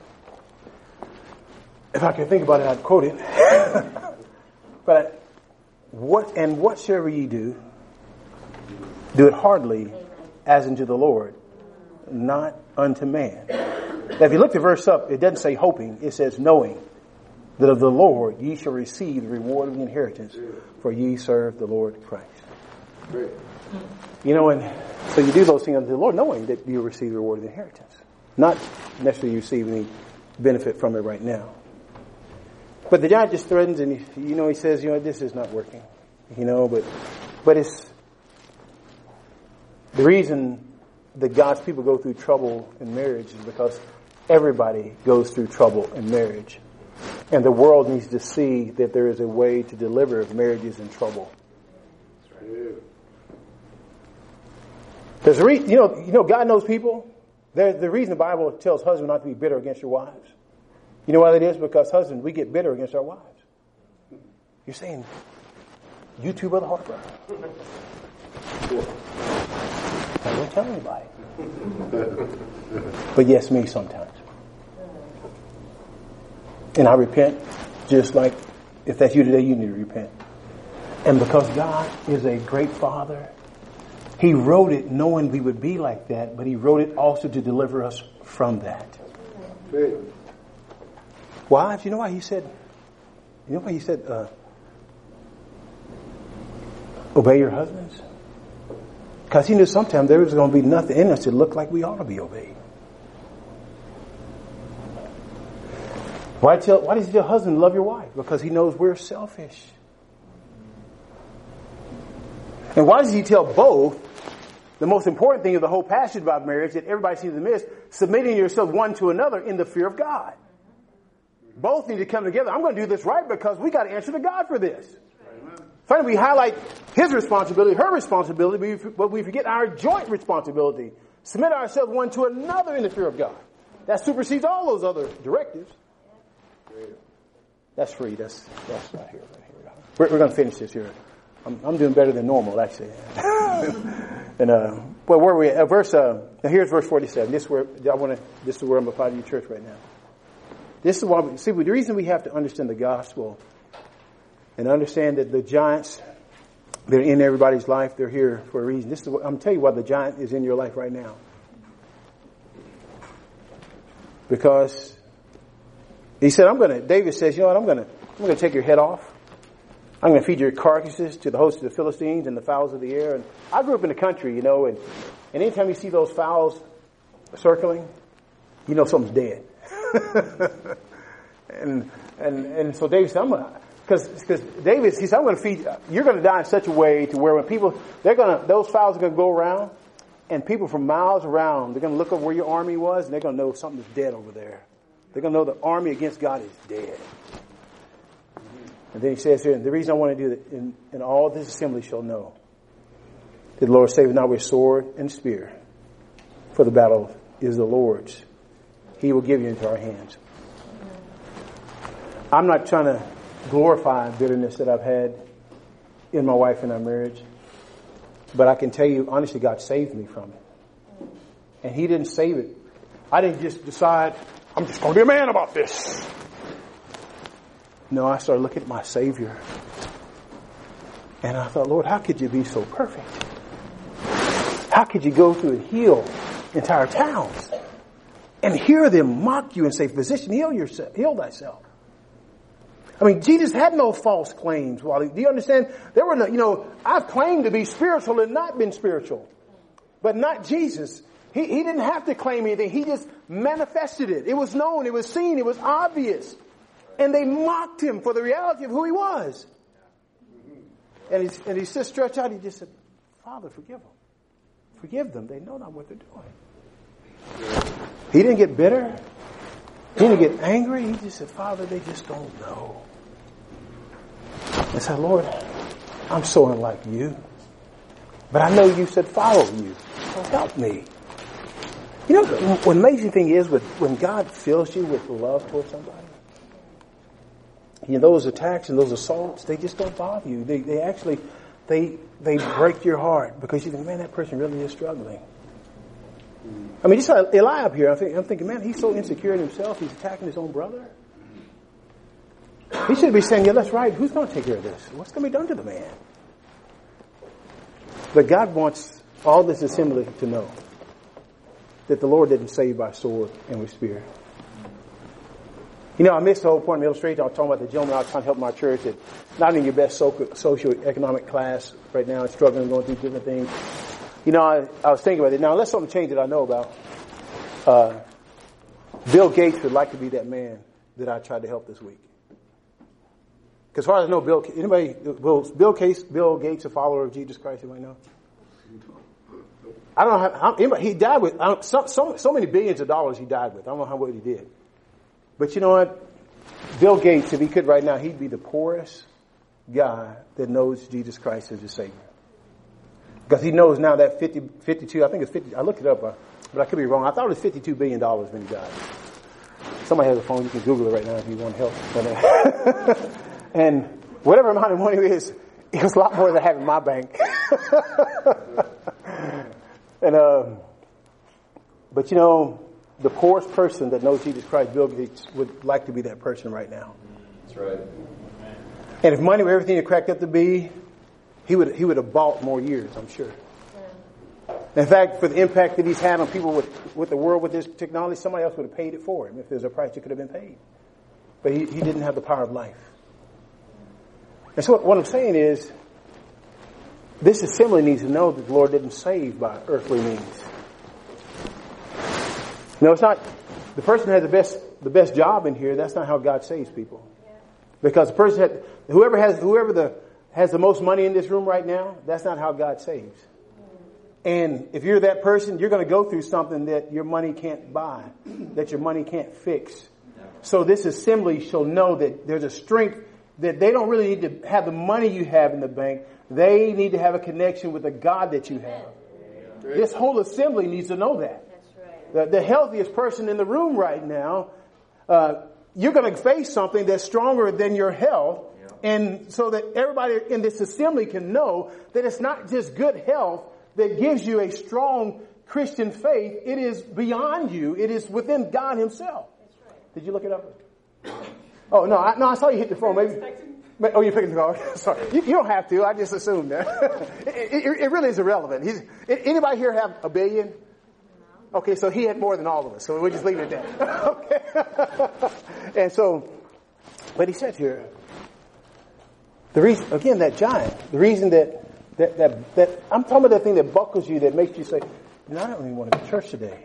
If I could think about it, I'd quote it. But whatsoever ye do, do it heartily as unto the Lord, not unto man. Now, if you look the verse up, it doesn't say hoping, it says knowing that of the Lord ye shall receive the reward of the inheritance, for ye serve the Lord Christ. Great. You know, and so you do those things unto the Lord, knowing that you receive the reward of the inheritance. Not necessarily receive any benefit from it right now. But the giant just threatens, and he says, this is not working. But it's the reason that God's people go through trouble in marriage is because everybody goes through trouble in marriage. And the world needs to see that there is a way to deliver if marriage is in trouble. There's a God knows people. The reason the Bible tells husbands not to be bitter against your wives. You know why that is? Because husbands, we get bitter against our wives. You're saying, you too, Brother Harper? I don't tell anybody. But yes, me sometimes. And I repent, just like if that's you today, you need to repent. And because God is a great Father, He wrote it knowing we would be like that, but He wrote it also to deliver us from that. Wives, you know why He said, obey your husbands? Because He knew sometime there was going to be nothing in us that looked like we ought to be obeyed. Why does He tell husband love your wife? Because He knows we're selfish. And why does He tell both? The most important thing of the whole passage about marriage that everybody seems to miss, submitting yourself one to another in the fear of God. Both need to come together. I'm going to do this right because we got to answer to God for this. Finally, we highlight His responsibility, her responsibility, but we forget our joint responsibility. Submit ourselves one to another in the fear of God. That supersedes all those other directives. That's free. That's right here. We're going to finish this here. I'm doing better than normal, actually. And where are we at? Now here's verse 47. This is where I'm applying to your church right now. This is why, the reason we have to understand the gospel and understand that the giants that are in everybody's life, they're here for a reason. I'm going to tell you why the giant is in your life right now. Because he said, David says, you know what, I'm going to take your head off. I'm going to feed your carcasses to the hosts of the Philistines and the fowls of the air. And I grew up in the country, and anytime you see those fowls circling, you know something's dead. and so David said, because David, he said, I'm going to feed, you're going to die in such a way to where when people, those fowls are going to go around, and people from miles around, they're going to look over where your army was, and they're going to know something's dead over there. They're going to know the army against God is dead. And then he says here, the reason I want to do that, and all this assembly shall know that the Lord saveth not with sword and spear, for the battle is the Lord's. He will give you into our hands. I'm not trying to glorify bitterness that I've had in my wife and our marriage, but I can tell you, honestly, God saved me from it. And He didn't save it. I didn't just decide, I'm just going to be a man about this. No, I started looking at my Savior. And I thought, Lord, how could you be so perfect? How could you go through and heal entire towns and hear them mock you and say, physician, heal thyself? I mean, Jesus had no false claims. Do you understand? There were no, I've claimed to be spiritual and not been spiritual. But not Jesus. He didn't have to claim anything. He just manifested it. It was known. It was seen. It was obvious. And they mocked Him for the reality of who He was. And he just stretched out. He just said, Father, forgive them. Forgive them. They know not what they're doing. He didn't get bitter. He didn't get angry. He just said, Father, they just don't know. I said, Lord, I'm so unlike you. But I know you said follow you. So help me. You know, what amazing thing is when God fills you with love towards somebody, those attacks and those assaults, they just don't bother you. They actually break your heart because you think, man, that person really is struggling. I mean, just like Eliab here, I'm thinking, man, he's so insecure in himself, he's attacking his own brother. He should be saying, yeah, that's right. Who's going to take care of this? What's going to be done to the man? But God wants all this assembly to know that the Lord didn't save by sword and with spear. You know, I missed the whole point of the illustration. I was talking about the gentleman I was trying to help my church that not in your best socioeconomic class right now, struggling, going through different things. You know, I was thinking about it. Now, unless something changed that I know about, Bill Gates would like to be that man that I tried to help this week. Because as far as I know, Bill Gates a follower of Jesus Christ? Anybody know? I don't know how, he died with, so many billions of dollars he died with. I don't know what he did. But you know what? Bill Gates, if he could right now, he'd be the poorest guy that knows Jesus Christ as his Savior. Because he knows now that 52, I think it's 50, I looked it up, but I could be wrong. I thought it was $52 billion when he died. Somebody has a phone, you can Google it right now if you want help. And whatever amount of money it is, it was a lot more than I have in my bank. But you know, the poorest person that knows Jesus Christ, Bill Gates, would like to be that person right now. That's right. And if money were everything it cracked up to be, he would have bought more years, I'm sure. In fact, for the impact that he's had on people with the world with this technology, somebody else would have paid it for him. If there's a price, it could have been paid. But he didn't have the power of life. And so what I'm saying is, this assembly needs to know that the Lord didn't save by earthly means. No, it's not. The person who has the best job in here, that's not how God saves people. Because the person whoever has the most money in this room right now, that's not how God saves. And if you're that person, you're going to go through something that your money can't buy, that your money can't fix. So this assembly shall know that there's a strength that they don't really need to have the money you have in the bank. They need to have a connection with the God that you have. This whole assembly needs to know that. The healthiest person in the room right now, you're going to face something that's stronger than your health. And so that everybody in this assembly can know that it's not just good health that gives you a strong Christian faith. It is beyond you. It is within God Himself. Did you look it up? Oh, no, I saw you hit the phone. Maybe. Oh, you're picking the call. Sorry. You don't have to. I just assumed that. It really is irrelevant. Anybody here have $1 billion? Okay, so he had more than all of us. So we'll just leave it at that. Okay. And so, but he said here, the reason, again, that giant, the reason that I'm talking about that thing that buckles you, that makes you say, I don't even want to go to church today.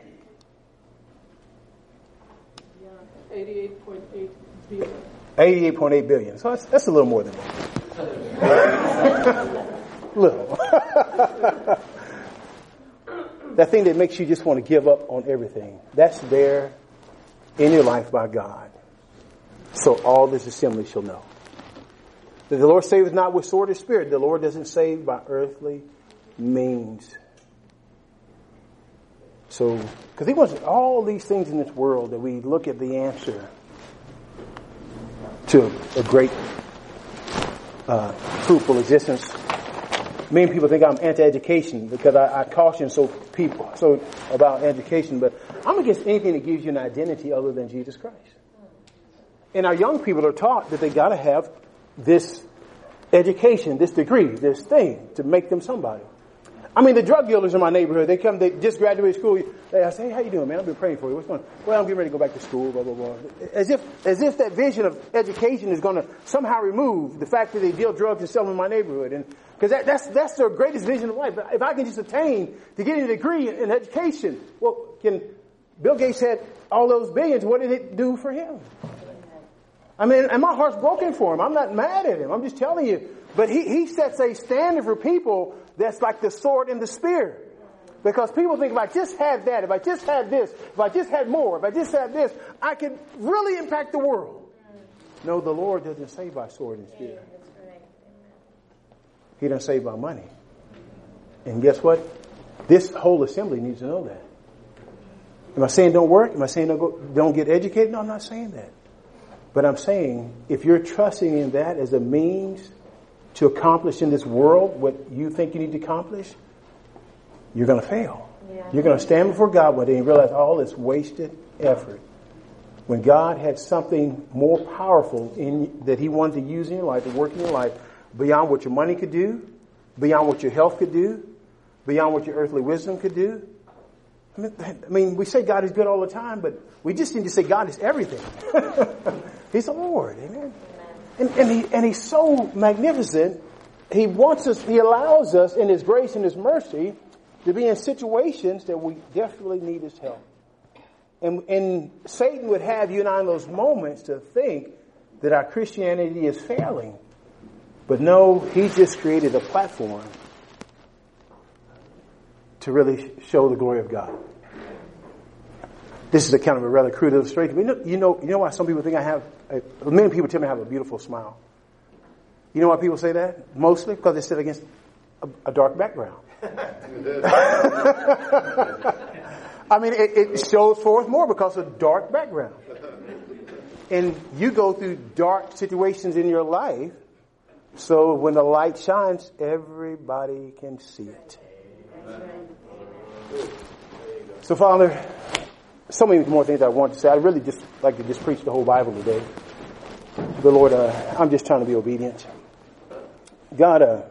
88.8 billion. 88.8 billion. So that's a little more than that. Little. That thing that makes you just want to give up on everything. That's there in your life by God. So all this assembly shall know. That the Lord saveth not with sword or spirit. The Lord doesn't save by earthly means. So, because he wants all these things in this world that we look at the answer to a great, fruitful existence. Many people think I'm anti-education because I caution people about education, but I'm against anything that gives you an identity other than Jesus Christ. And our young people are taught that they got to have this education, this degree, this thing to make them somebody. I mean, the drug dealers in my neighborhood, they just graduated school. I say, hey, how you doing, man? I've been praying for you. What's going on? Well, I'm getting ready to go back to school, blah, blah, blah. As if that vision of education is going to somehow remove the fact that they deal drugs and sell them in my neighborhood. And because that's their greatest vision of life. If I can just attain to get a degree in education, well, Bill Gates had all those billions. What did it do for him? I mean, and my heart's broken for him. I'm not mad at him. I'm just telling you. But he sets a standard for people that's like the sword and the spear. Because people think if I just had that, if I just had this, if I just had more, if I just had this, I could really impact the world. No, the Lord doesn't save by sword and spear. He doesn't save by money. And guess what? This whole assembly needs to know that. Am I saying don't work? Am I saying don't get educated? No, I'm not saying that. But I'm saying if you're trusting in that as a means to accomplish in this world what you think you need to accomplish, you're going to fail. Yeah. You're going to stand before God one day and realize all this wasted effort. When God had something more powerful that he wanted to use in your life, to work in your life, beyond what your money could do, beyond what your health could do, beyond what your earthly wisdom could do. I mean, we say God is good all the time, but we just need to say God is everything. He's the Lord. Amen. And he's so magnificent. He allows us in his grace and his mercy to be in situations that we desperately need his help. And Satan would have you and I in those moments to think that our Christianity is failing. But no, he just created a platform to really show the glory of God. This is a kind of a rather crude illustration. You know why some people think many people tell me I have a beautiful smile. You know why people say that? Mostly because they sit against a dark background. I mean, it shows forth more because of dark background. And you go through dark situations in your life, so when the light shines, everybody can see it. So, Father, so many more things I want to say. I really just like to just preach the whole Bible today. But Lord, I'm just trying to be obedient. God,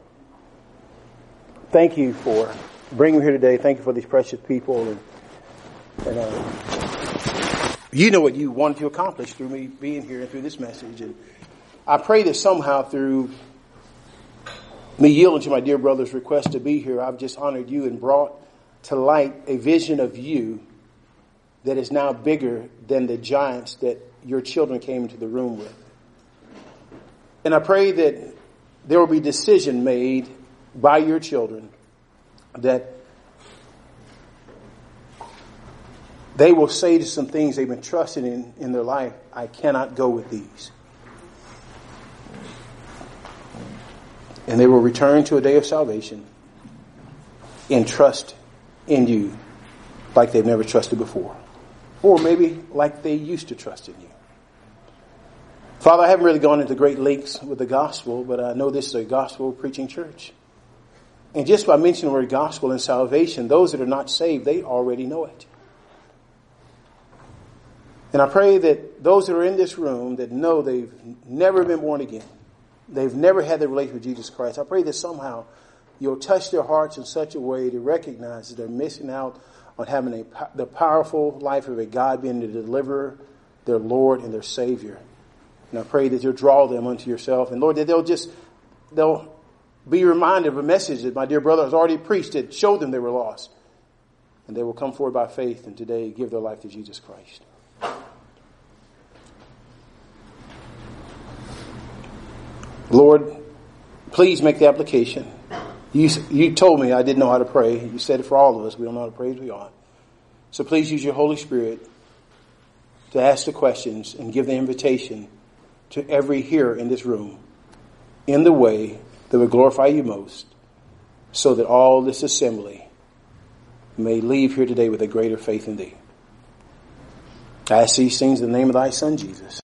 thank you for bringing me here today. Thank you for these precious people. And you know what you wanted to accomplish through me being here and through this message. And I pray that somehow through me yielding to my dear brother's request to be here, I've just honored you and brought to light a vision of you that is now bigger than the giants that your children came into the room with. And I pray that there will be decision made by your children that they will say to some things they've been trusting in their life, I cannot go with these. And they will return to a day of salvation and trust in you like they've never trusted before. Or maybe like they used to trust in you. Father, I haven't really gone into great lengths with the gospel, but I know this is a gospel preaching church. And just by mentioning the word gospel and salvation, those that are not saved, they already know it. And I pray that those that are in this room that know they've never been born again, they've never had the relationship with Jesus Christ, I pray that somehow you'll touch their hearts in such a way to recognize that they're missing out on having the powerful life of a God being the deliverer, their Lord, and their Savior. And I pray that you'll draw them unto yourself. And Lord, that they'll be reminded of a message that my dear brother has already preached that showed them they were lost. And they will come forward by faith and today give their life to Jesus Christ. Lord, please make the application. You told me I didn't know how to pray. You said it for all of us. We don't know how to pray as we ought. So please use your Holy Spirit to ask the questions and give the invitation to every hearer in this room in the way that would glorify you most, so that all this assembly may leave here today with a greater faith in thee. I ask these things in the name of thy Son, Jesus.